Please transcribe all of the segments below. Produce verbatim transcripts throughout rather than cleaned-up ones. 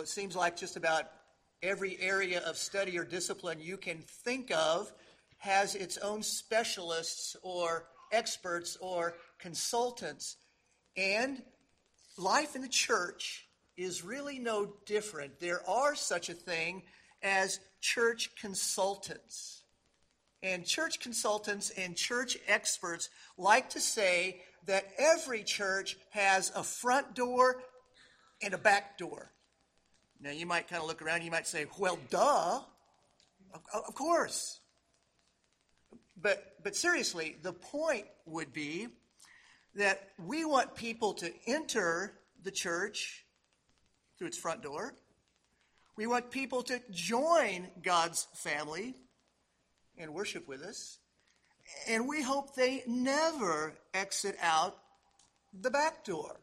it seems like just about every area of study or discipline you can think of has its own specialists or experts or consultants. And life in the church is really no different. There are such a thing as church consultants. And church consultants and church experts like to say that every church has a front door and a back door. Now, you might kind of look around and you might say, well, duh, of, of course. But, but seriously, the point would be that we want people to enter the church through its front door. We want people to join God's family and worship with us. And we hope they never exit out the back door.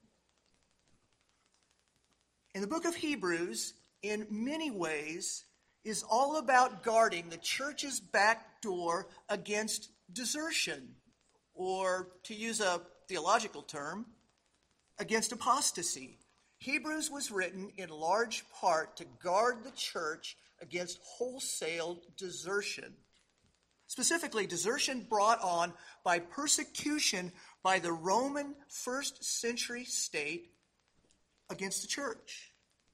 And the book of Hebrews, in many ways, is all about guarding the church's back door against desertion, or to use a theological term, against apostasy. Hebrews was written in large part to guard the church against wholesale desertion. Specifically, desertion brought on by persecution by the Roman first century state against the church.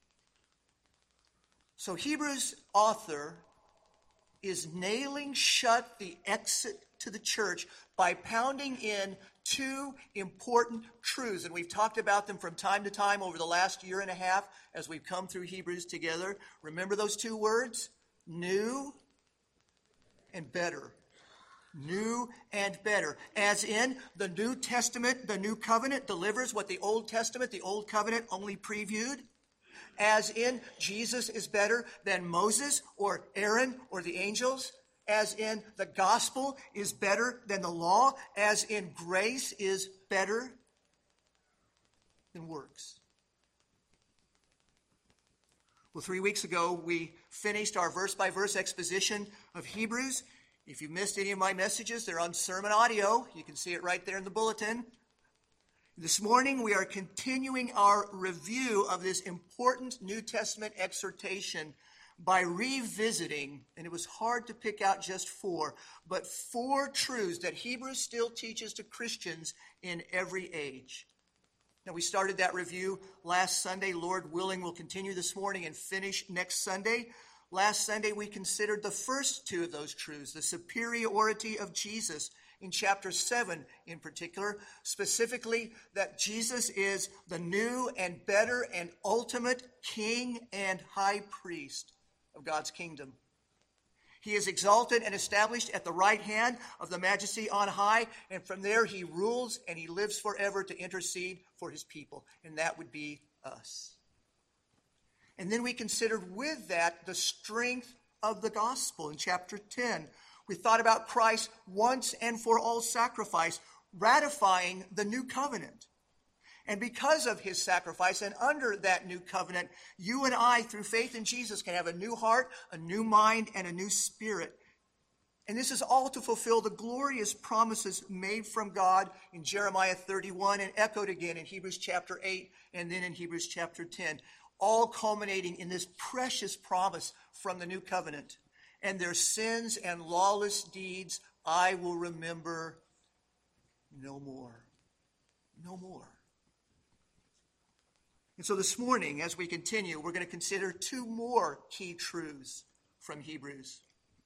So Hebrews' author is nailing shut the exit to the church by pounding in two important truths. And we've talked about them from time to time over the last year and a half as we've come through Hebrews together. Remember those two words? New and better. New and better. As in, the New Testament, the New Covenant delivers what the Old Testament, the Old Covenant only previewed. As in, Jesus is better than Moses or Aaron or the angels. As in, the gospel is better than the law. As in, grace is better than works. Well, three weeks ago, we finished our verse-by-verse exposition of Hebrews. If you missed any of my messages, they're on sermon audio. You can see it right there in the bulletin. This morning, we are continuing our review of this important New Testament exhortation by revisiting, and it was hard to pick out just four, but four truths that Hebrews still teaches to Christians in every age. Now, we started that review last Sunday. Lord willing, we'll continue this morning and finish next Sunday. Last Sunday, we considered the first two of those truths, the superiority of Jesus in chapter seven in particular, specifically that Jesus is the new and better and ultimate King and High Priest of God's kingdom. He is exalted and established at the right hand of the Majesty on high, and from there he rules and he lives forever to intercede for his people, and that would be us. And then we considered with that the strength of the gospel in chapter ten. We thought about Christ's once and for all sacrifice, ratifying the new covenant. And because of his sacrifice and under that new covenant, you and I, through faith in Jesus, can have a new heart, a new mind, and a new spirit. And this is all to fulfill the glorious promises made from God in Jeremiah thirty-one and echoed again in Hebrews chapter eight and then in Hebrews chapter ten, all culminating in this precious promise from the new covenant. And their sins and lawless deeds I will remember no more. No more. And so this morning, as we continue, we're going to consider two more key truths from Hebrews.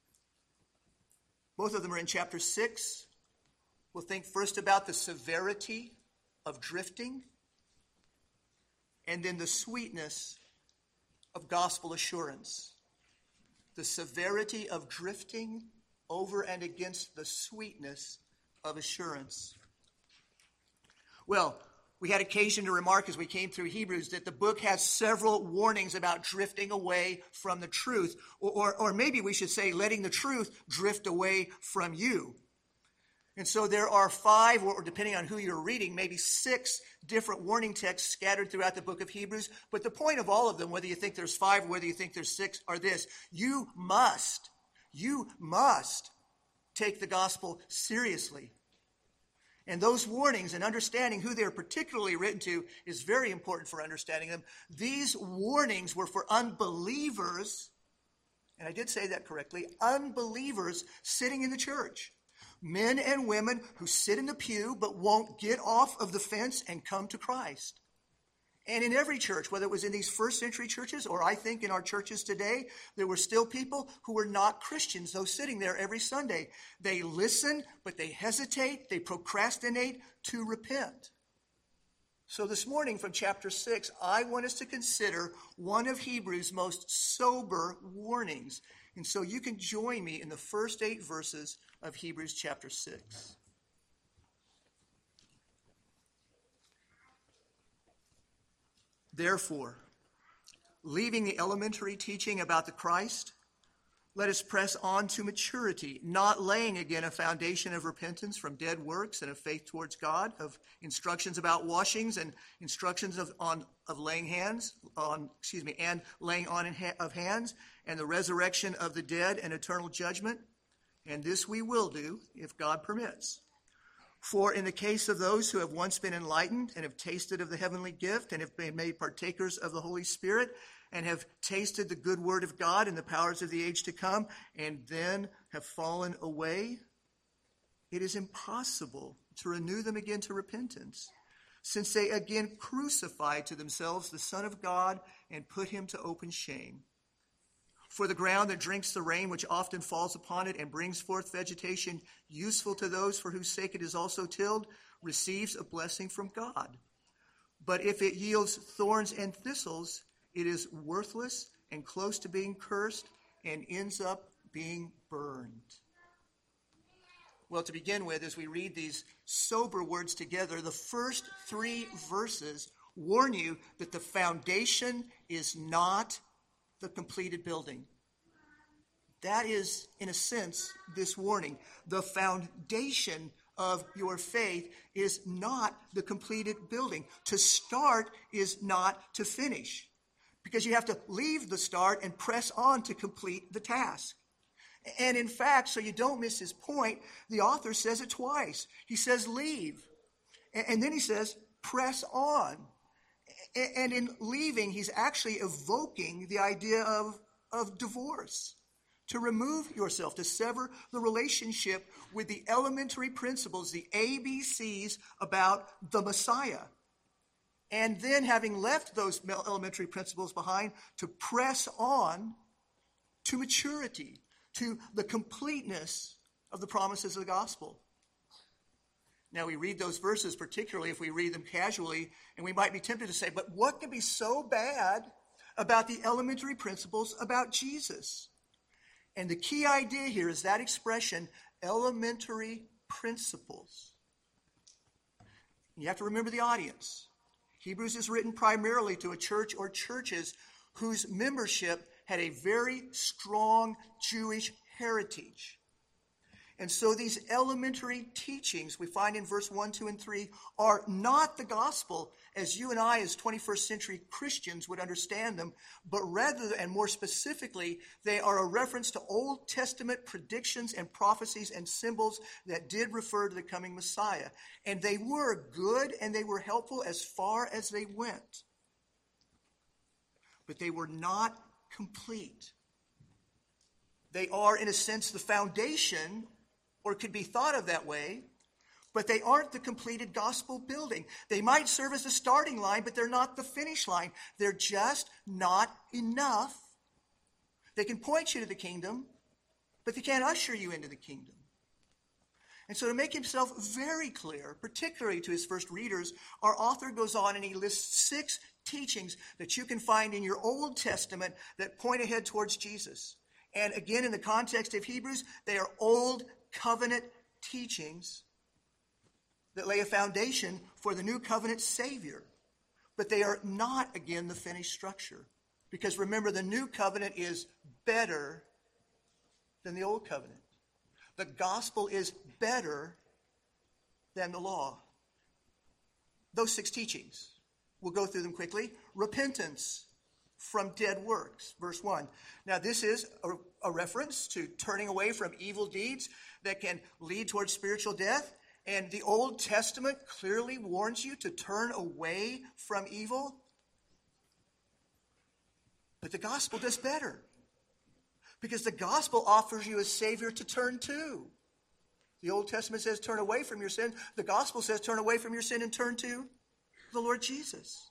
Both of them are in chapter six. We'll think first about the severity of drifting, and then the sweetness of gospel assurance. The severity of drifting over and against the sweetness of assurance. Well, we had occasion to remark as we came through Hebrews that the book has several warnings about drifting away from the truth. Or, or, or maybe we should say letting the truth drift away from you. And so there are five, or depending on who you're reading, maybe six different warning texts scattered throughout the book of Hebrews. But the point of all of them, whether you think there's five, whether you think there's six, are this. You must, you must take the gospel seriously. And those warnings and understanding who they're particularly written to is very important for understanding them. These warnings were for unbelievers, and I did say that correctly, unbelievers sitting in the church. Men and women who sit in the pew but won't get off of the fence and come to Christ. And in every church, whether it was in these first century churches or I think in our churches today, there were still people who were not Christians, though sitting there every Sunday. They listen, but they hesitate, they procrastinate to repent. So this morning from chapter six, I want us to consider one of Hebrews' most sober warnings. And so you can join me in the first eight verses of Hebrews chapter six. Therefore, leaving the elementary teaching about the Christ, let us press on to maturity, not laying again a foundation of repentance from dead works and of faith towards God, of instructions about washings and instructions of on of laying hands on excuse me and laying on in ha- of hands and the resurrection of the dead and eternal judgment. And this we will do if God permits. For in the case of those who have once been enlightened and have tasted of the heavenly gift and have been made partakers of the Holy Spirit and have tasted the good word of God and the powers of the age to come and then have fallen away, it is impossible to renew them again to repentance, since they again crucified to themselves the Son of God and put him to open shame. For the ground that drinks the rain which often falls upon it and brings forth vegetation useful to those for whose sake it is also tilled, receives a blessing from God. But if it yields thorns and thistles, it is worthless and close to being cursed and ends up being burned. Well, to begin with, as we read these sober words together, the first three verses warn you that the foundation is not the completed building. That is, in a sense, this warning. The foundation of your faith is not the completed building. To start is not to finish, because you have to leave the start and press on to complete the task. And in fact, so you don't miss his point, the author says it twice. He says leave, and then he says press on. And in leaving, he's actually evoking the idea of, of divorce. To remove yourself, to sever the relationship with the elementary principles, the A B Cs about the Messiah. And then, having left those elementary principles behind, to press on to maturity, to the completeness of the promises of the gospel. Now, we read those verses, particularly if we read them casually, and we might be tempted to say, but what can be so bad about the elementary principles about Jesus? And the key idea here is that expression, elementary principles. You have to remember the audience. Hebrews is written primarily to a church or churches whose membership had a very strong Jewish heritage. And so these elementary teachings we find in verse one, two, and three are not the gospel as you and I as twenty-first century Christians would understand them, but rather, and more specifically, they are a reference to Old Testament predictions and prophecies and symbols that did refer to the coming Messiah. And they were good and they were helpful as far as they went. But they were not complete. They are, in a sense, the foundation, or could be thought of that way, but they aren't the completed gospel building. They might serve as the starting line, but they're not the finish line. They're just not enough. They can point you to the kingdom, but they can't usher you into the kingdom. And so to make himself very clear, particularly to his first readers, our author goes on and he lists six teachings that you can find in your Old Testament that point ahead towards Jesus. And again, in the context of Hebrews, they are Old Covenant teachings that lay a foundation for the new covenant Savior. But they are not, again, the finished structure. Because remember, the new covenant is better than the old covenant. The gospel is better than the law. Those six teachings, we'll go through them quickly. Repentance from dead works, verse one. Now, this is a, a reference to turning away from evil deeds that can lead towards spiritual death And the Old Testament clearly warns you to turn away from evil. But the gospel does better. Because the gospel offers you a Savior to turn to. The Old Testament says turn away from your sin. The gospel says turn away from your sin and turn to the Lord Jesus.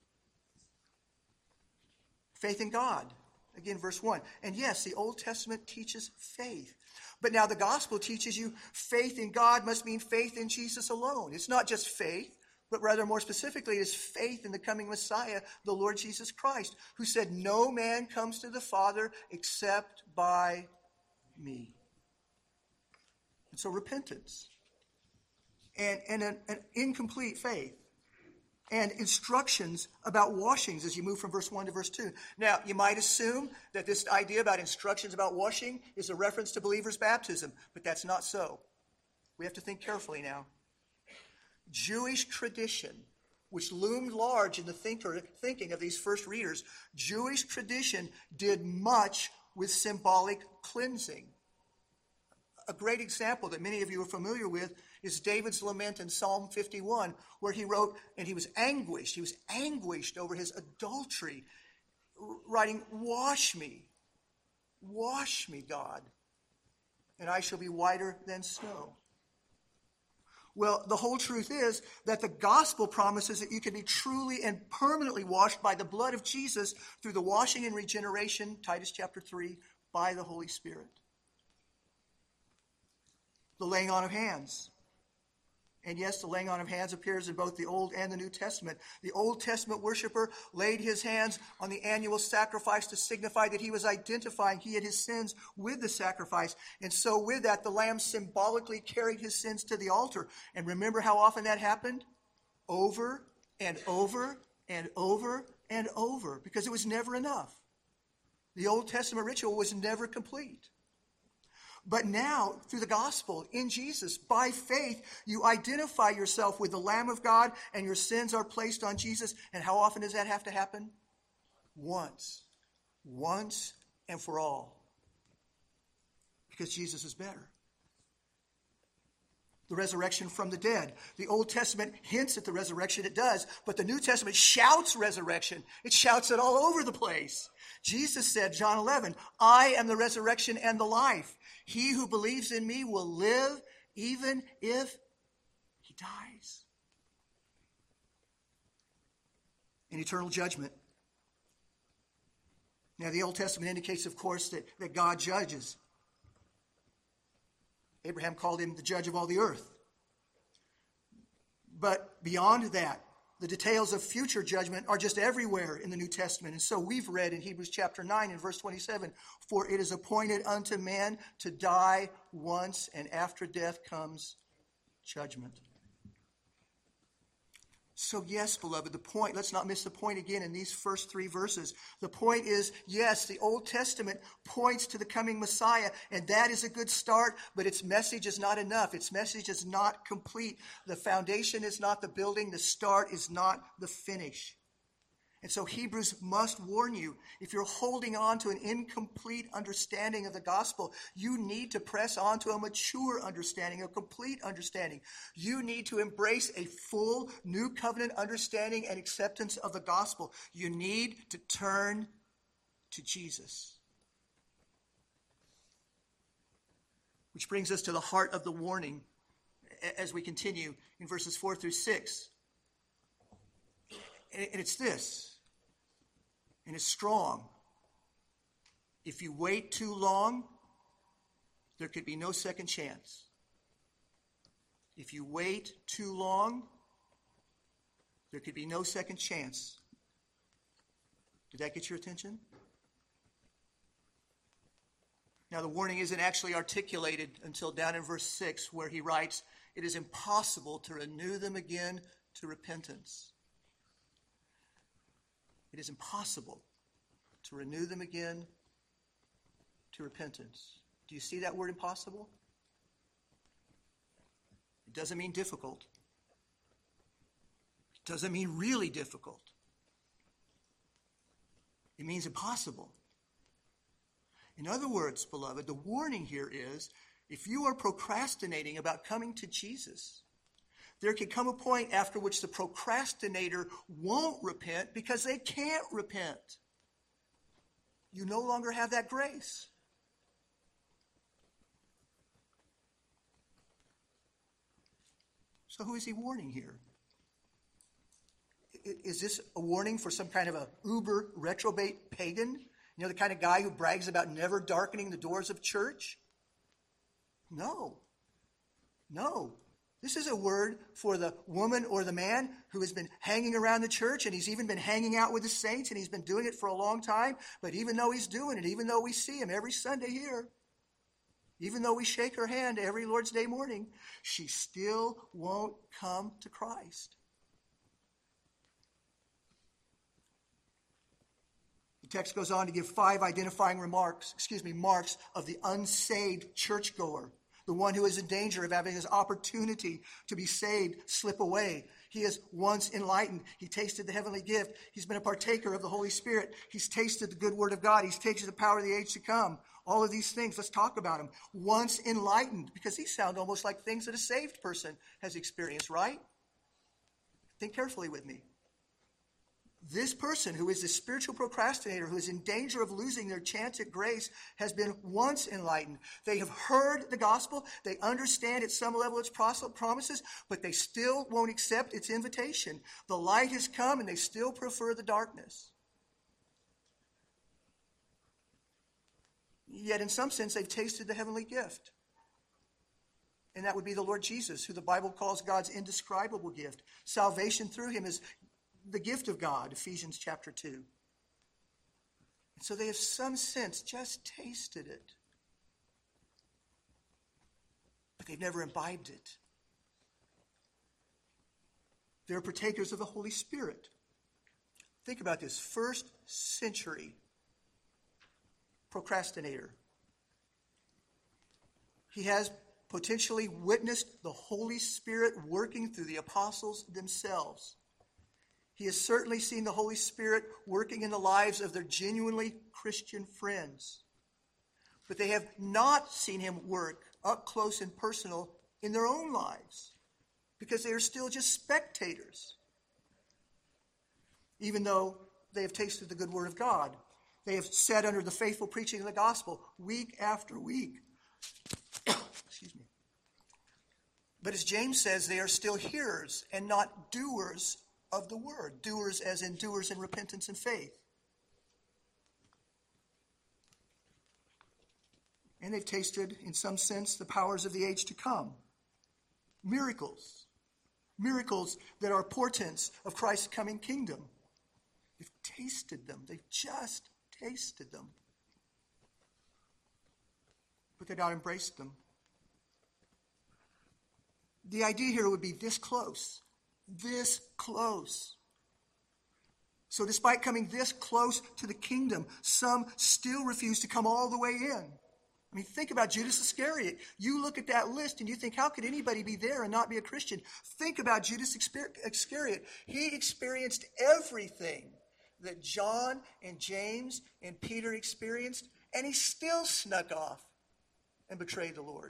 Faith in God. Again, verse one. And yes, the Old Testament teaches faith. But now the gospel teaches you faith in God must mean faith in Jesus alone. It's not just faith, but rather more specifically, it is faith in the coming Messiah, the Lord Jesus Christ, who said, no man comes to the Father except by me. And so repentance and, and an, an incomplete faith and instructions about washings as you move from verse one to verse two. Now, you might assume that this idea about instructions about washing is a reference to believers' baptism, but that's not so. We have to think carefully now. Jewish tradition, which loomed large in the thinker, thinking of these first readers, Jewish tradition did much with symbolic cleansing. A great example that many of you are familiar with is David's lament in Psalm fifty-one, where he wrote, and he was anguished, he was anguished over his adultery, writing, wash me, wash me, God, and I shall be whiter than snow. Well, the whole truth is that the gospel promises that you can be truly and permanently washed by the blood of Jesus through the washing and regeneration, Titus chapter three, by the Holy Spirit. The laying on of hands. And yes, the laying on of hands appears in both the Old and the New Testament. The Old Testament worshiper laid his hands on the annual sacrifice to signify that he was identifying he had his sins with the sacrifice. And so with that, the lamb symbolically carried his sins to the altar. And remember how often that happened? Over and over and over and over, because it was never enough. The Old Testament ritual was never complete. But now, through the gospel, in Jesus, by faith, you identify yourself with the Lamb of God and your sins are placed on Jesus. And how often does that have to happen? Once. Once and for all. Because Jesus is better. The resurrection from the dead. The Old Testament hints at the resurrection, it does, but the New Testament shouts resurrection. It shouts it all over the place. Jesus said, John eleven, I am the resurrection and the life. He who believes in me will live even if he dies. In eternal judgment. Now, the Old Testament indicates, of course, that, that God judges. Abraham called him the judge of all the earth. But beyond that, the details of future judgment are just everywhere in the New Testament. And so we've read in Hebrews chapter nine and verse twenty-seven, for it is appointed unto man to die once, and after death comes judgment. So yes, beloved, the point, let's not miss the point again in these first three verses. The point is, yes, the Old Testament points to the coming Messiah, and that is a good start, but its message is not enough. Its message is not complete. The foundation is not the building. The start is not the finish. And so Hebrews must warn you, if you're holding on to an incomplete understanding of the gospel, you need to press on to a mature understanding, a complete understanding. You need to embrace a full new covenant understanding and acceptance of the gospel. You need to turn to Jesus. Which brings us to the heart of the warning as we continue in verses four through six. And it's this. And it's strong. If you wait too long, there could be no second chance. If you wait too long, there could be no second chance. Did that get your attention? Now, the warning isn't actually articulated until down in verse six, where he writes, it is impossible to renew them again to repentance. It is impossible to renew them again to repentance. Do you see that word impossible? It doesn't mean difficult. It doesn't mean really difficult. It means impossible. In other words, beloved, the warning here is, if you are procrastinating about coming to Jesus, there can come a point after which the procrastinator won't repent because they can't repent. You no longer have that grace. So who is he warning here? Is this a warning for some kind of a uber reprobate pagan? You know, the kind of guy who brags about never darkening the doors of church? No. No. This is a word for the woman or the man who has been hanging around the church, and he's even been hanging out with the saints, and he's been doing it for a long time. But even though he's doing it, even though we see him every Sunday here, even though we shake her hand every Lord's Day morning, she still won't come to Christ. The text goes on to give five identifying remarks, excuse me, marks of the unsaved churchgoer, the one who is in danger of having his opportunity to be saved slip away. He is once enlightened. He tasted the heavenly gift. He's been a partaker of the Holy Spirit. He's tasted the good word of God. He's tasted the power of the age to come. All of these things, let's talk about them. Once enlightened, because these sound almost like things that a saved person has experienced, right? Think carefully with me. This person who is a spiritual procrastinator, who is in danger of losing their chance at grace, has been once enlightened. They have heard the gospel. They understand at some level its promises, but they still won't accept its invitation. The light has come, and they still prefer the darkness. Yet in some sense, they've tasted the heavenly gift. And that would be the Lord Jesus, who the Bible calls God's indescribable gift. Salvation through him is the gift of God, Ephesians chapter two. And so they have some sense just tasted it. But they've never imbibed it. They're partakers of the Holy Spirit. Think about this. First century procrastinator. He has potentially witnessed the Holy Spirit working through the apostles themselves. He has certainly seen the Holy Spirit working in the lives of their genuinely Christian friends. But they have not seen him work up close and personal in their own lives because they are still just spectators. Even though they have tasted the good word of God, they have sat under the faithful preaching of the gospel week after week. Excuse me. But as James says, they are still hearers and not doers of the word. Doers as in doers in repentance and faith. And they've tasted, in some sense, the powers of the age to come. Miracles. Miracles that are portents of Christ's coming kingdom. They've tasted them. They've just tasted them. But they've not embraced them. The idea here would be this close. This close. So despite coming this close to the kingdom, some still refuse to come all the way in. I mean, think about Judas Iscariot. You look at that list and you think, how could anybody be there and not be a Christian? Think about Judas Iscariot. He experienced everything that John and James and Peter experienced, and he still snuck off and betrayed the Lord.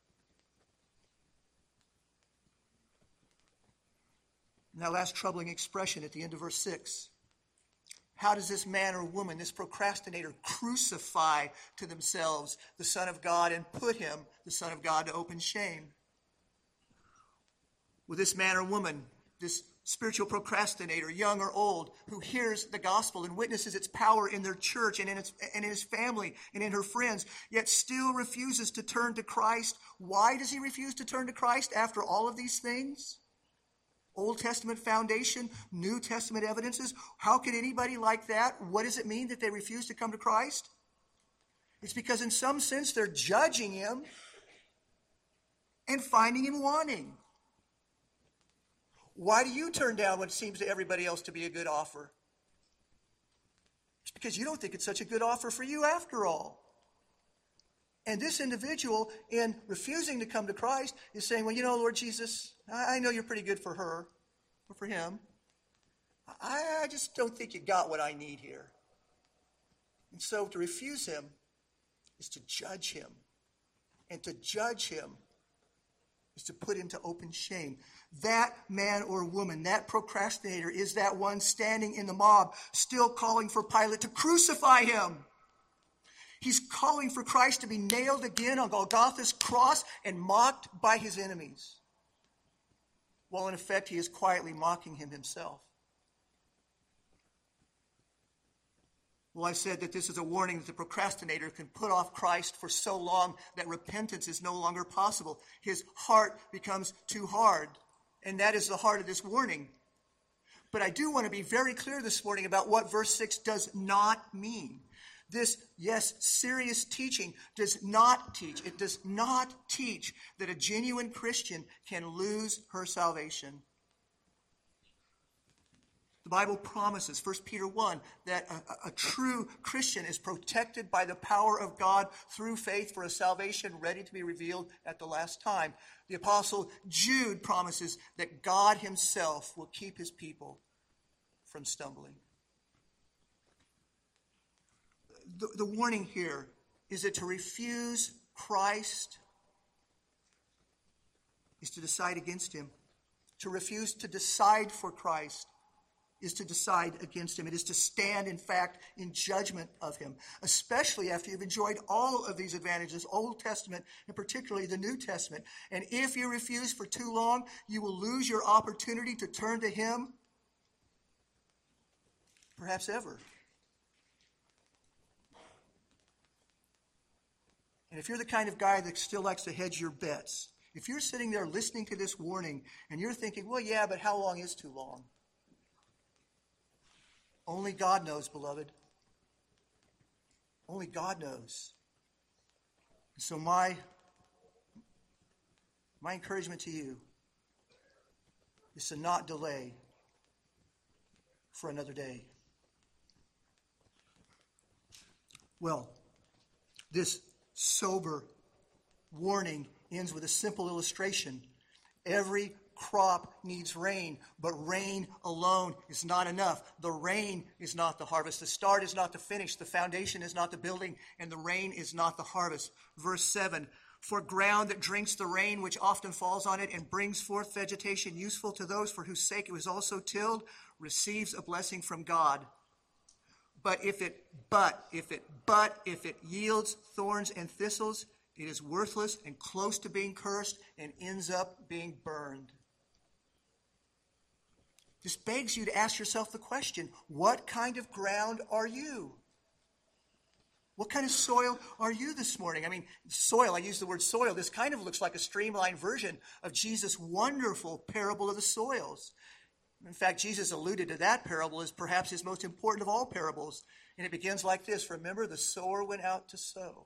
And that last troubling expression at the end of verse six. How does this man or woman, this procrastinator, crucify to themselves the Son of God and put him, the Son of God, to open shame? Well, this man or woman, this spiritual procrastinator, young or old, who hears the gospel and witnesses its power in their church and in, its, and in his family and in her friends, yet still refuses to turn to Christ. Why does he refuse to turn to Christ after all of these things? Old Testament foundation, New Testament evidences. How can anybody like that? What does it mean that they refuse to come to Christ? It's because in some sense they're judging him and finding him wanting. Why do you turn down what seems to everybody else to be a good offer? It's because you don't think it's such a good offer for you after all. And this individual, in refusing to come to Christ, is saying, well, you know, Lord Jesus, I know you're pretty good for her or for him. I just don't think you got what I need here. And so to refuse him is to judge him. And to judge him is to put him to open shame. That man or woman, that procrastinator, is that one standing in the mob, still calling for Pilate to crucify him. He's calling for Christ to be nailed again on Golgotha's cross and mocked by his enemies, while in effect he is quietly mocking him himself. Well, I said that this is a warning that the procrastinator can put off Christ for so long that repentance is no longer possible. His heart becomes too hard, and that is the heart of this warning. But I do want to be very clear this morning about what verse six does not mean. This, yes, serious teaching does not teach. It does not teach that a genuine Christian can lose her salvation. The Bible promises, First Peter one, that a, a true Christian is protected by the power of God through faith for a salvation ready to be revealed at the last time. The Apostle Jude promises that God himself will keep his people from stumbling. The, the warning here is that to refuse Christ is to decide against him. To refuse to decide for Christ is to decide against him. It is to stand, in fact, in judgment of him, especially after you've enjoyed all of these advantages, Old Testament and particularly the New Testament. And if you refuse for too long, you will lose your opportunity to turn to him, perhaps ever. And if you're the kind of guy that still likes to hedge your bets, if you're sitting there listening to this warning and you're thinking, well, yeah, but how long is too long? Only God knows, beloved. Only God knows. And so my, my encouragement to you is to not delay for another day. Well, this sober warning ends with a simple illustration. Every crop needs rain, but rain alone is not enough. The rain is not the harvest. The start is not the finish. The foundation is not the building, and the rain is not the harvest. Verse seven, for ground that drinks the rain which often falls on it and brings forth vegetation useful to those for whose sake it was also tilled, receives a blessing from God. But if it, but if it, but if it yields thorns and thistles, it is worthless and close to being cursed and ends up being burned. This begs you to ask yourself the question, what kind of ground are you? What kind of soil are you this morning? I mean, soil, I use the word soil. This kind of looks like a streamlined version of Jesus' wonderful parable of the soils. In fact, Jesus alluded to that parable as perhaps his most important of all parables. And it begins like this. Remember, the sower went out to sow.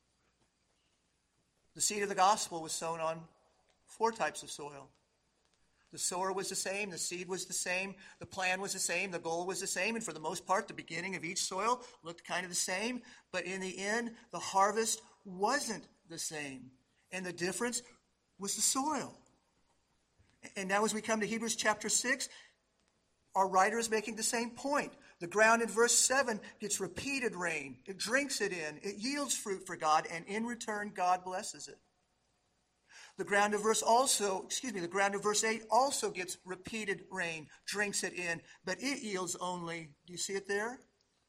The seed of the gospel was sown on four types of soil. The sower was the same, the seed was the same, the plan was the same, the goal was the same, and for the most part, the beginning of each soil looked kind of the same. But in the end, the harvest wasn't the same. And the difference was the soil. And now as we come to Hebrews chapter six, our writer is making the same point. The ground in verse seven gets repeated rain. It drinks it in. It yields fruit for God, and in return, God blesses it. The ground of verse also, excuse me, the ground of verse eight also gets repeated rain, drinks it in, but it yields only, do you see it there?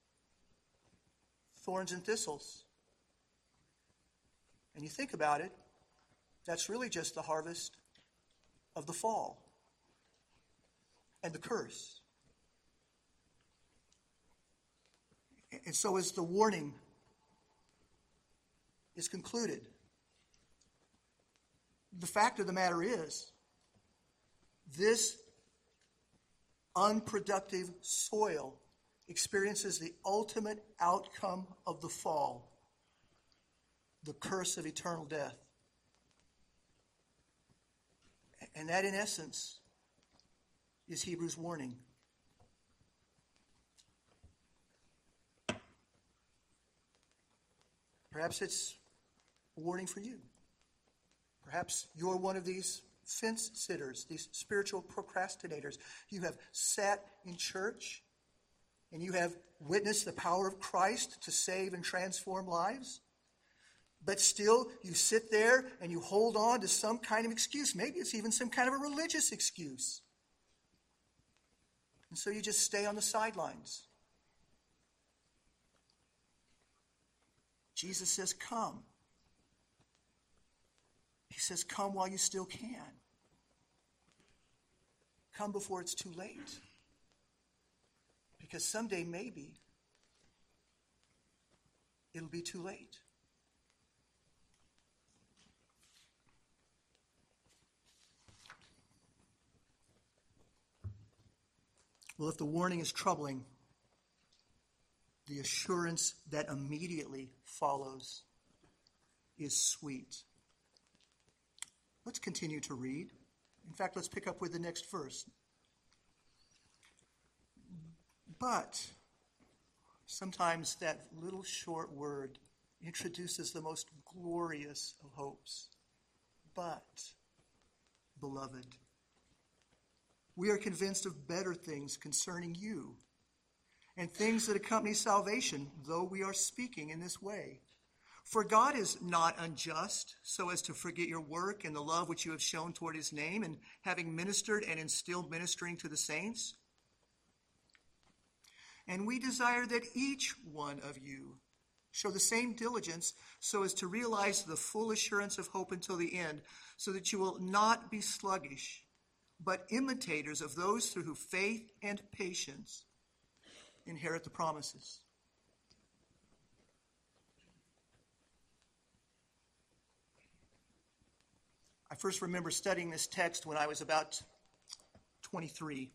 Thorns and thistles. And you think about it, that's really just the harvest of the fall and the curse. And so as the warning is concluded, the fact of the matter is, this unproductive soil experiences the ultimate outcome of the fall, the curse of eternal death. And that, in essence, is Hebrews' warning. Perhaps it's a warning for you. Perhaps you're one of these fence sitters, these spiritual procrastinators. You have sat in church and you have witnessed the power of Christ to save and transform lives. But still, you sit there and you hold on to some kind of excuse. Maybe it's even some kind of a religious excuse. And so you just stay on the sidelines. Jesus says, come. He says, come while you still can. Come before it's too late. Because someday, maybe, it'll be too late. Well, if the warning is troubling, the assurance that immediately follows is sweet. Let's continue to read. In fact, let's pick up with the next verse. But sometimes that little short word introduces the most glorious of hopes. But, beloved, we are convinced of better things concerning you, and things that accompany salvation, though we are speaking in this way. For God is not unjust, so as to forget your work and the love which you have shown toward his name, and having ministered and instilled ministering to the saints. And we desire that each one of you show the same diligence so as to realize the full assurance of hope until the end, so that you will not be sluggish, but imitators of those through whom faith and patience inherit the promises. I first remember studying this text when I was about twenty-three.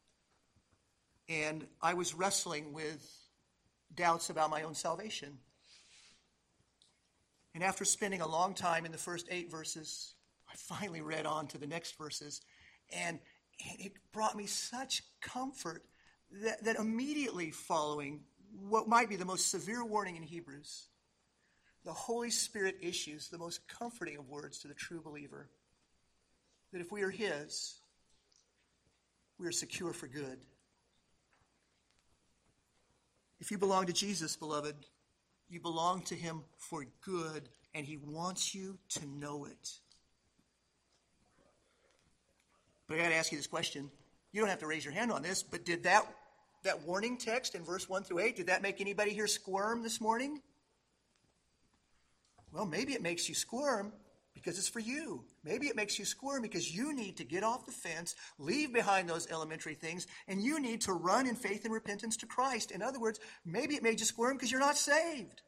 And I was wrestling with doubts about my own salvation. And after spending a long time in the first eight verses, I finally read on to the next verses. And it brought me such comfort that, that immediately following what might be the most severe warning in Hebrews, the Holy Spirit issues the most comforting of words to the true believer. That if we are his, we are secure for good. If you belong to Jesus, beloved, you belong to him for good, and he wants you to know it. But I got to ask you this question. You don't have to raise your hand on this, but did that, that warning text in verse one through eight, did that make anybody here squirm this morning? Well, maybe it makes you squirm because it's for you. Maybe it makes you squirm because you need to get off the fence, leave behind those elementary things, and you need to run in faith and repentance to Christ. In other words, maybe it made you squirm because you're not saved.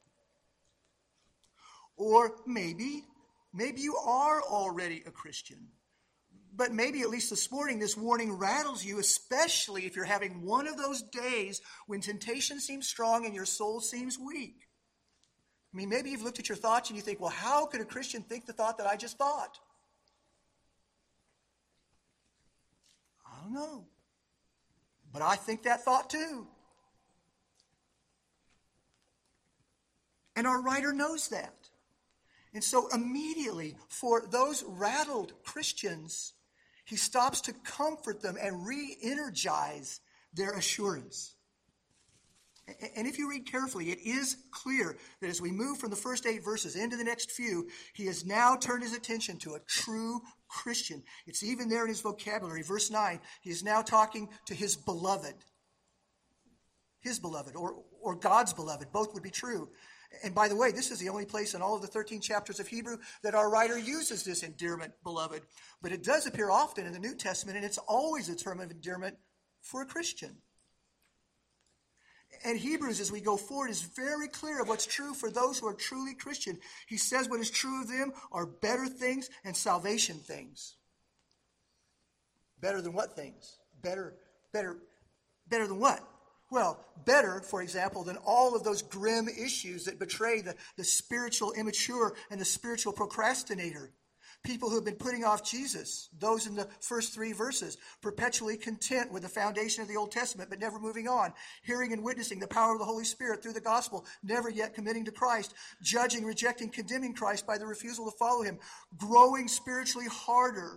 Or maybe, maybe you are already a Christian. But maybe at least this morning, this warning rattles you, especially if you're having one of those days when temptation seems strong and your soul seems weak. I mean, maybe you've looked at your thoughts and you think, well, how could a Christian think the thought that I just thought? I don't know. But I think that thought too. And our writer knows that. And so immediately, for those rattled Christians, he stops to comfort them and re-energize their assurance. And if you read carefully, it is clear that as we move from the first eight verses into the next few, he has now turned his attention to a true Christian. It's even there in his vocabulary. Verse nine, he is now talking to his beloved. His beloved, or, or God's beloved. Both would be true. And by the way, this is the only place in all of the thirteen chapters of Hebrew that our writer uses this endearment, beloved. But it does appear often in the New Testament, and it's always a term of endearment for a Christian. And Hebrews, as we go forward, is very clear of what's true for those who are truly Christian. He says what is true of them are better things and salvation things. Better than what things? Better, better, better than what? Well, better, for example, than all of those grim issues that betray the, the spiritual immature and the spiritual procrastinator. People who have been putting off Jesus, those in the first three verses, perpetually content with the foundation of the Old Testament, but never moving on, hearing and witnessing the power of the Holy Spirit through the gospel, never yet committing to Christ, judging, rejecting, condemning Christ by the refusal to follow him, growing spiritually harder,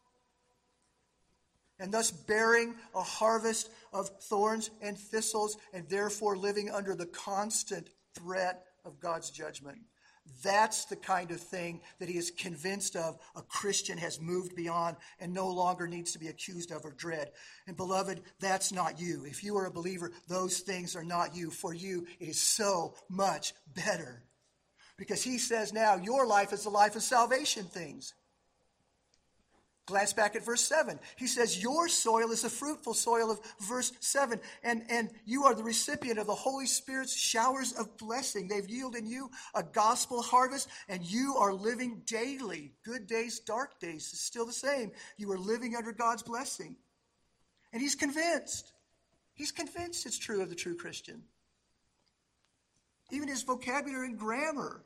and thus bearing a harvest of thorns and thistles, and therefore living under the constant threat of God's judgment. That's the kind of thing that he is convinced of a Christian has moved beyond and no longer needs to be accused of or dread. And beloved, that's not you. If you are a believer, those things are not you. For you, it is so much better. Because he says now your life is the life of salvation things. Glance back at verse seven. He says your soil is the fruitful soil of verse seven. And, and you are the recipient of the Holy Spirit's showers of blessing. They've yielded you a gospel harvest, and you are living daily. Good days, dark days. It's still the same. You are living under God's blessing. And he's convinced. He's convinced it's true of the true Christian. Even his vocabulary and grammar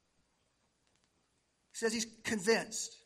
says he's convinced.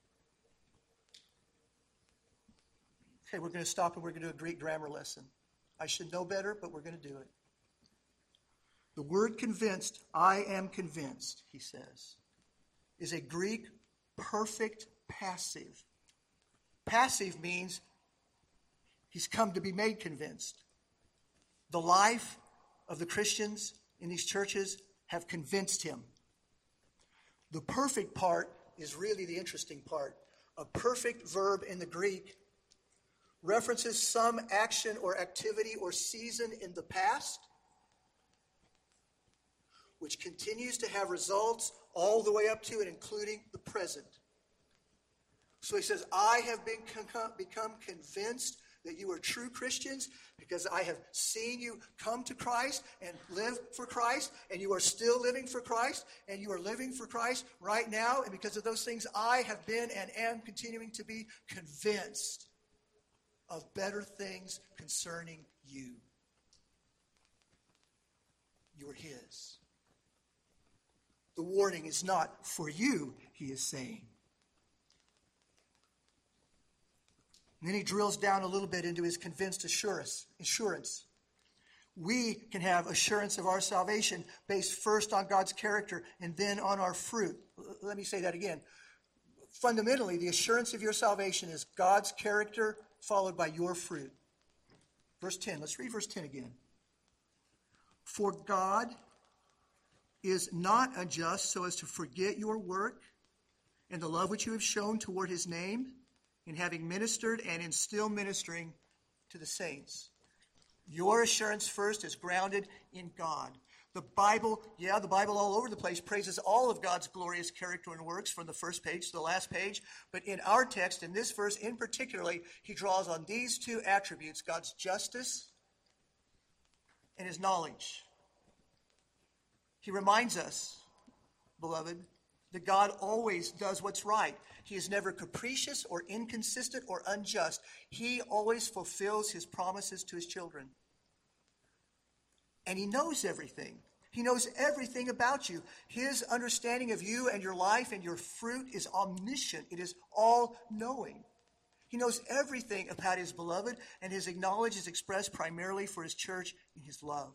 Okay, we're going to stop and we're going to do a Greek grammar lesson. I should know better, but we're going to do it. The word convinced, I am convinced, he says, is a Greek perfect passive. Passive means he's come to be made convinced. The life of the Christians in these churches have convinced him. The perfect part is really the interesting part. A perfect verb in the Greek references some action or activity or season in the past, which continues to have results all the way up to and including the present. So he says, I have been con- become convinced that you are true Christians because I have seen you come to Christ and live for Christ, and you are still living for Christ, and you are living for Christ right now, and because of those things, I have been and am continuing to be convinced of better things concerning you. You are his. The warning is not for you, he is saying. And then he drills down a little bit into his convinced assurance. assurance. We can have assurance of our salvation based first on God's character and then on our fruit. Let me say that again. Fundamentally, the assurance of your salvation is God's character followed by your fruit. Verse ten. Let's read verse ten again. For God is not unjust so as to forget your work and the love which you have shown toward his name in having ministered and in still ministering to the saints. Your assurance first is grounded in God. The Bible, yeah, the Bible all over the place praises all of God's glorious character and works from the first page to the last page. But in our text, in this verse in particular, he draws on these two attributes, God's justice and his knowledge. He reminds us, beloved, that God always does what's right. He is never capricious or inconsistent or unjust. He always fulfills his promises to his children. And he knows everything. He knows everything about you. His understanding of you and your life and your fruit is omniscient. It is all-knowing. He knows everything about his beloved, and his knowledge is expressed primarily for his church in his love.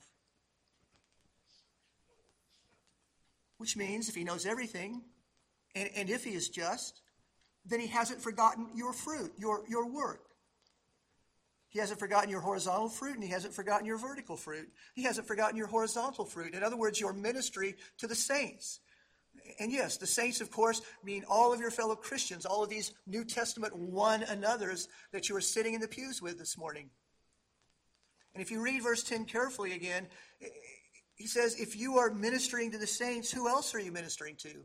Which means if he knows everything, and, and if he is just, then he hasn't forgotten your fruit, your, your work. He hasn't forgotten your horizontal fruit, and he hasn't forgotten your vertical fruit. He hasn't forgotten your horizontal fruit. In other words, your ministry to the saints. And yes, the saints, of course, mean all of your fellow Christians, all of these New Testament one another's that you are sitting in the pews with this morning. And if you read verse ten carefully again, he says, if you are ministering to the saints, who else are you ministering to?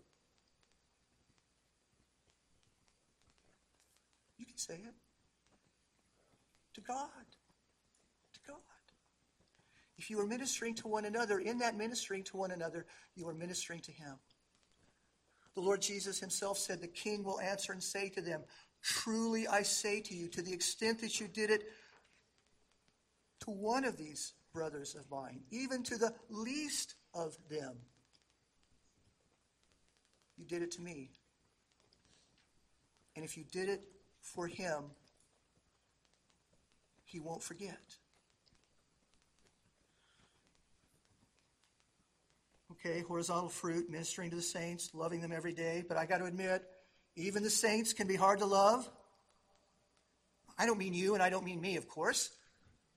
You can say it. To God. To God. If you are ministering to one another, in that ministering to one another, you are ministering to him. The Lord Jesus himself said, the king will answer and say to them, truly I say to you, to the extent that you did it to one of these brothers of mine, even to the least of them, you did it to me. And if you did it for him, he won't forget. Okay, horizontal fruit, ministering to the saints, loving them every day. But I got to admit, even the saints can be hard to love. I don't mean you, and I don't mean me, of course.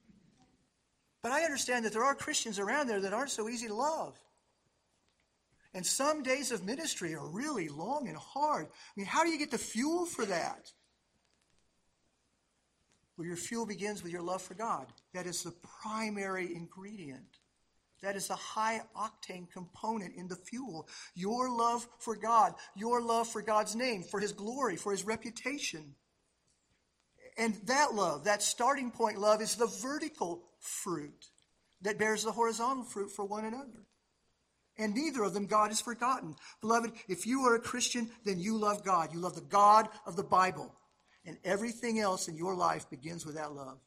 But I understand that there are Christians around there that aren't so easy to love. And some days of ministry are really long and hard. I mean, how do you get the fuel for that? Well, your fuel begins with your love for God. That is the primary ingredient. That is the high-octane component in the fuel. Your love for God, your love for God's name, for his glory, for his reputation. And that love, that starting point love, is the vertical fruit that bears the horizontal fruit for one another. And neither of them God has forgotten. Beloved, if you are a Christian, then you love God. You love the God of the Bible. And everything else in your life begins with that love.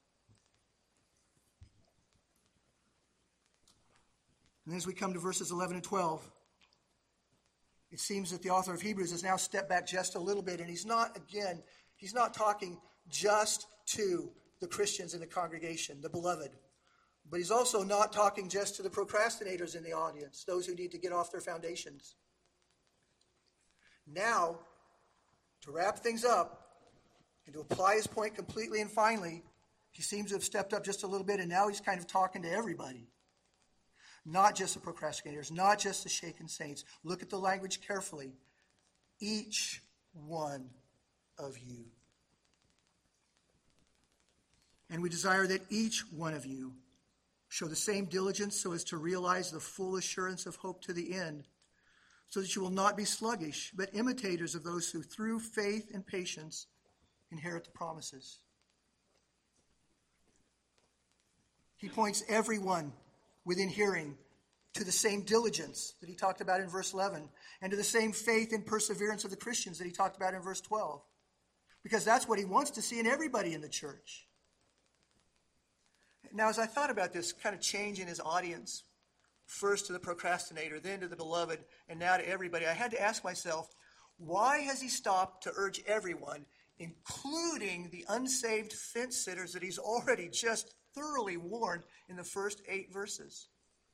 And as we come to verses eleven and twelve, it seems that the author of Hebrews has now stepped back just a little bit. And he's not, again, he's not talking just to the Christians in the congregation, the beloved. But he's also not talking just to the procrastinators in the audience, those who need to get off their foundations. Now, to wrap things up and to apply his point completely and finally, he seems to have stepped up just a little bit, and now he's kind of talking to everybody. Not just the procrastinators, not just the shaken saints. Look at the language carefully. Each one of you. And we desire that each one of you show the same diligence so as to realize the full assurance of hope to the end, so that you will not be sluggish, but imitators of those who through faith and patience inherit the promises. He points everyone within hearing to the same diligence that he talked about in verse eleven, and to the same faith and perseverance of the Christians that he talked about in verse twelve, because that's what he wants to see in everybody in the church. Now, as I thought about this kind of change in his audience, first to the procrastinator, then to the beloved, and now to everybody, I had to ask myself, why has he stopped to urge everyone, including the unsaved fence sitters that he's already just thoroughly warned in the first eight verses?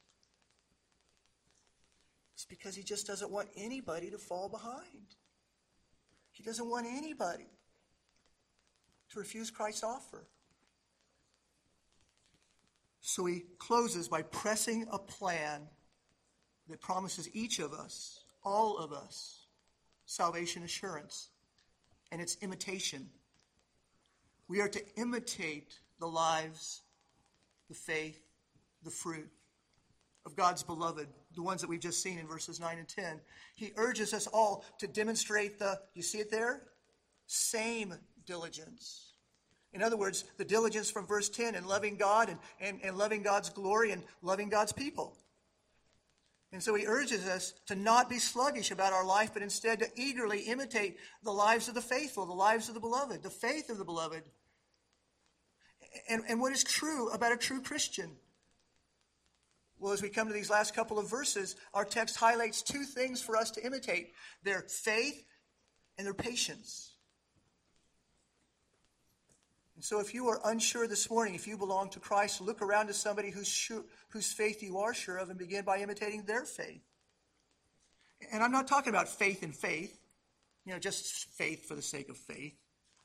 It's because he just doesn't want anybody to fall behind. He doesn't want anybody to refuse Christ's offer. So he closes by pressing a plan that promises each of us, all of us, salvation assurance, and its imitation. We are to imitate the lives, the faith, the fruit of God's beloved, the ones that we've just seen in verses nine and ten. He urges us all to demonstrate the, you see it there? Same diligence. In other words, the diligence from verse ten in loving God and, and, and loving God's glory and loving God's people. And so he urges us to not be sluggish about our life, but instead to eagerly imitate the lives of the faithful, the lives of the beloved, the faith of the beloved. And, and what is true about a true Christian? Well, as we come to these last couple of verses, our text highlights two things for us to imitate: their faith and their patience. And so if you are unsure this morning, if you belong to Christ, look around to somebody who's sure, whose faith you are sure of, and begin by imitating their faith. And I'm not talking about faith in faith, you know, just faith for the sake of faith.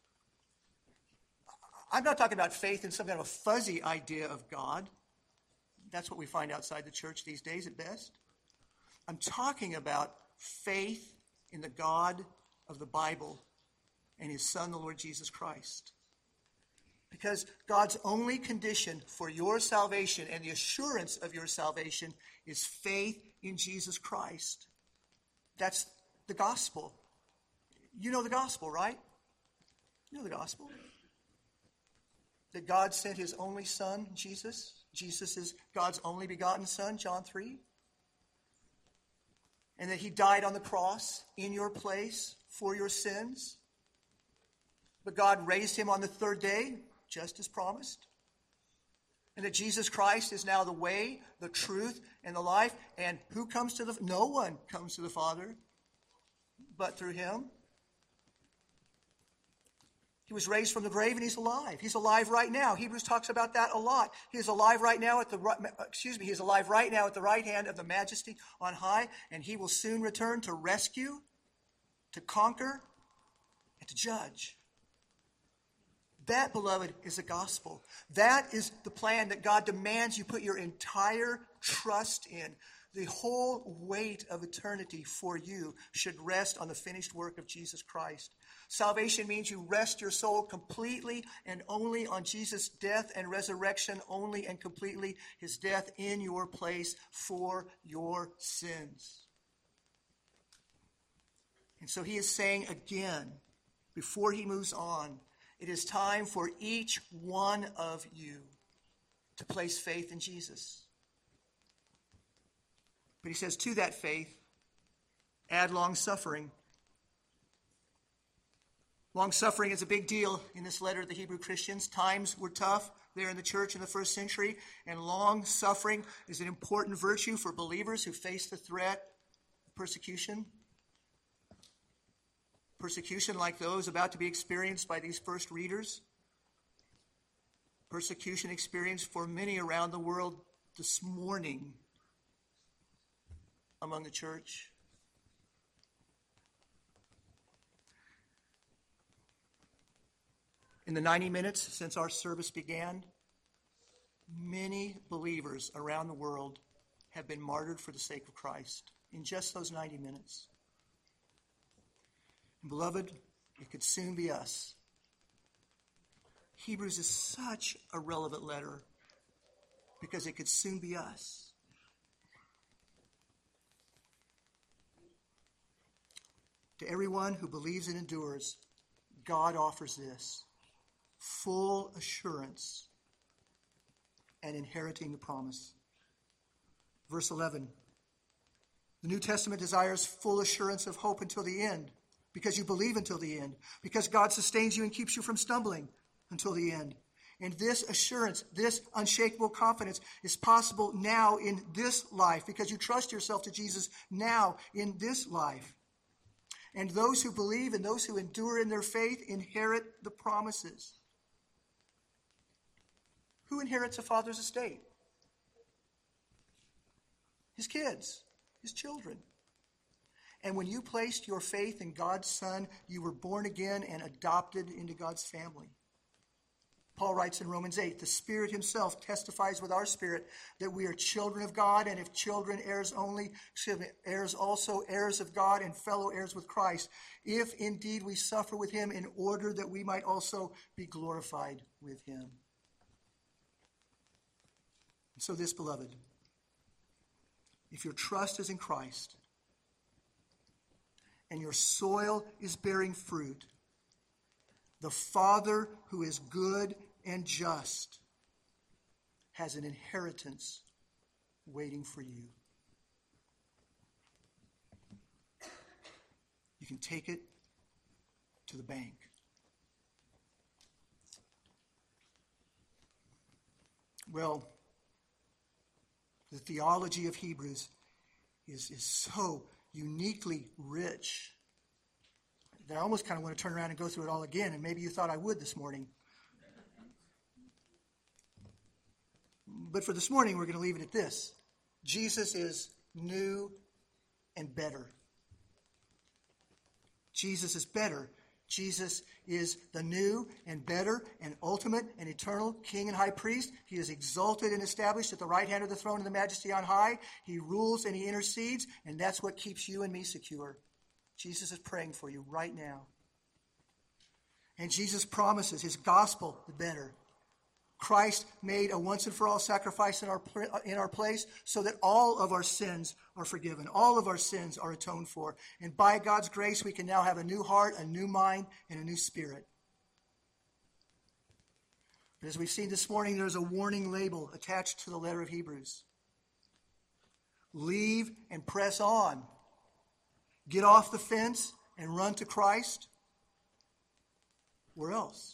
I'm not talking about faith in some kind of a fuzzy idea of God. That's what we find outside the church these days at best. I'm talking about faith in the God of the Bible and his Son, the Lord Jesus Christ. Because God's only condition for your salvation and the assurance of your salvation is faith in Jesus Christ. That's the gospel. You know the gospel, right? You know the gospel. That God sent his only Son, Jesus. Jesus is God's only begotten Son, John three. And that he died on the cross in your place for your sins. But God raised him on the third day, just as promised. And that Jesus Christ is now the way, the truth, and the life. And who comes to the... No one comes to the Father but through him. He was raised from the grave and he's alive. He's alive right now. Hebrews talks about that a lot. He is alive right now at the excuse me, he is alive right now at the right hand of the Majesty on high, and he will soon return to rescue, to conquer, and to judge. That, beloved, is the gospel. That is the plan that God demands you put your entire trust in. The whole weight of eternity for you should rest on the finished work of Jesus Christ. Salvation means you rest your soul completely and only on Jesus' death and resurrection, only and completely his death in your place for your sins. And so he is saying again, before he moves on, it is time for each one of you to place faith in Jesus. But he says, to that faith, add long-suffering. Long-suffering is a big deal in this letter to the Hebrew Christians. Times were tough there in the church in the first century, and long-suffering is an important virtue for believers who face the threat of persecution. Persecution like those about to be experienced by these first readers. Persecution experienced for many around the world this morning among the church. In the ninety minutes since our service began, many believers around the world have been martyred for the sake of Christ in just those ninety minutes. And beloved, it could soon be us. Hebrews is such a relevant letter because it could soon be us. To everyone who believes and endures, God offers this: full assurance and inheriting the promise. Verse eleven, the New Testament desires full assurance of hope until the end, because you believe until the end, because God sustains you and keeps you from stumbling until the end. And this assurance, this unshakable confidence is possible now in this life, because you trust yourself to Jesus now in this life. And those who believe and those who endure in their faith inherit the promises. Who inherits a father's estate? His kids, his children. And when you placed your faith in God's Son, you were born again and adopted into God's family. Paul writes in Romans eight, the Spirit himself testifies with our spirit that we are children of God, and if children, heirs only, excuse me, heirs also, heirs of God and fellow heirs with Christ, if indeed we suffer with him in order that we might also be glorified with him. And so this, beloved, if your trust is in Christ and your soil is bearing fruit, the Father who is good and just has an inheritance waiting for you. You can take it to the bank. Well, the theology of Hebrews is, is so uniquely rich that I almost kind of want to turn around and go through it all again, and maybe you thought I would this morning. But for this morning, we're going to leave it at this. Jesus is new and better. Jesus is better. Jesus is the new and better and ultimate and eternal King and High Priest. He is exalted and established at the right hand of the throne of the Majesty on high. He rules and he intercedes, and that's what keeps you and me secure. Jesus is praying for you right now. And Jesus promises his gospel the better. Christ made a once and for all sacrifice in our in our place so that all of our sins are forgiven. All of our sins are atoned for. And by God's grace, we can now have a new heart, a new mind, and a new spirit. But as we've seen this morning, there's a warning label attached to the letter of Hebrews. Leave and press on. Get off the fence and run to Christ. Where else?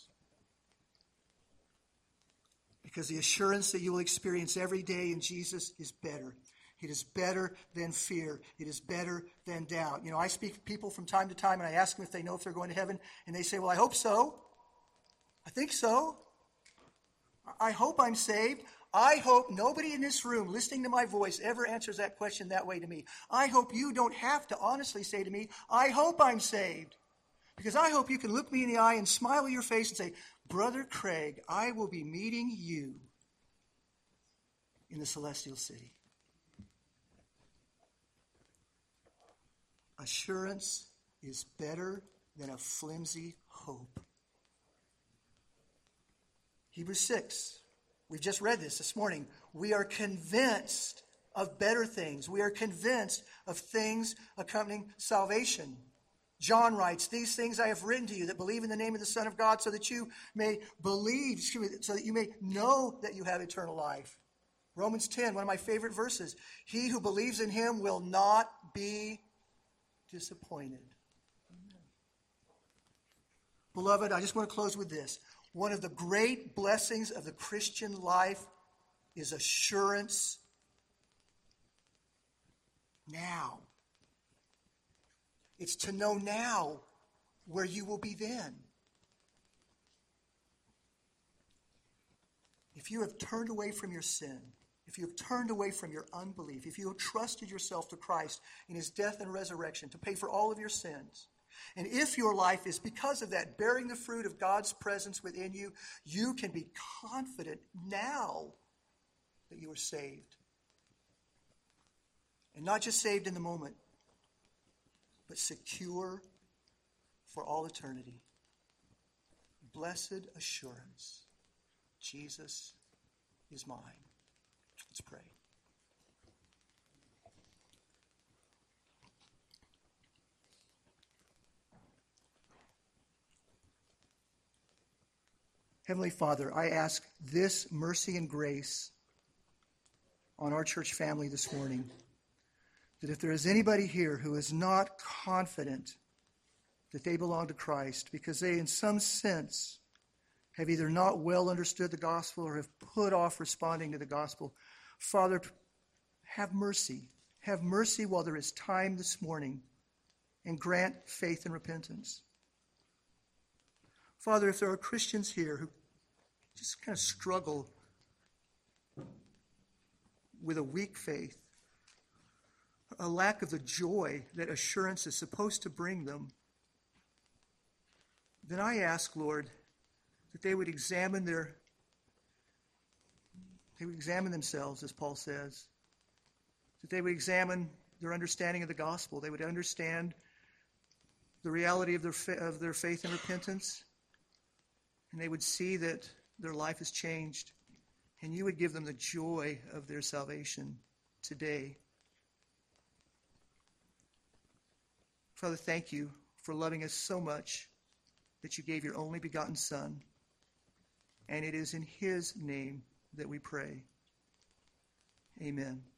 Because the assurance that you will experience every day in Jesus is better. It is better than fear. It is better than doubt. You know, I speak to people from time to time, and I ask them if they know if they're going to heaven, and they say, well, I hope so. I think so. I hope I'm saved. I hope nobody in this room listening to my voice ever answers that question that way to me. I hope you don't have to honestly say to me, I hope I'm saved. Because I hope you can look me in the eye and smile at your face and say, Brother Craig, I will be meeting you in the celestial city. Assurance is better than a flimsy hope. Hebrews six. We've just read this this morning. We are convinced of better things. We are convinced of things accompanying salvation. John writes, "These things I have written to you that believe in the name of the Son of God, so that you may believe, excuse me, so that you may know that you have eternal life." Romans ten, one of my favorite verses. "He who believes in him will not be disappointed." Amen. Beloved, I just want to close with this. One of the great blessings of the Christian life is assurance now. It's to know now where you will be then. If you have turned away from your sin, if you have turned away from your unbelief, if you have trusted yourself to Christ in his death and resurrection to pay for all of your sins, and if your life is because of that bearing the fruit of God's presence within you, you can be confident now that you are saved. And not just saved in the moment, but secure for all eternity. Blessed assurance. Jesus is mine. Let's pray. Heavenly Father, I ask this mercy and grace on our church family this morning, that if there is anybody here who is not confident that they belong to Christ because they in some sense have either not well understood the gospel or have put off responding to the gospel, Father, have mercy. Have mercy while there is time this morning, and grant faith and repentance. Father, if there are Christians here who just kind of struggle with a weak faith, a lack of the joy that assurance is supposed to bring them, then I ask, Lord, that they would examine their, they would examine themselves, as Paul says, that they would examine their understanding of the gospel. They would understand the reality of their fa- of their faith and repentance, and they would see that their life has changed, and you would give them the joy of their salvation today. Father, thank you for loving us so much that you gave your only begotten Son, and it is in his name that we pray. Amen.